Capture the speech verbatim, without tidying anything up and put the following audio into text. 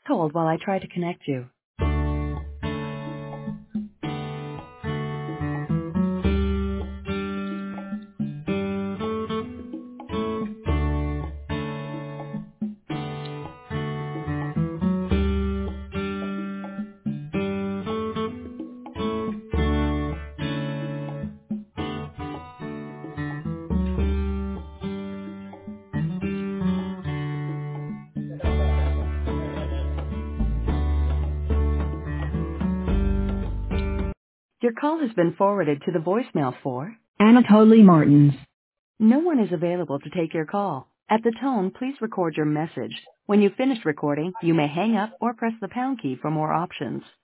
Hold while I try to connect you. Your call has been forwarded to the voicemail for Anatoly Martins. No one is available to take your call. At the tone, please record your message. When you've finished recording, you may hang up or press the pound key for more options.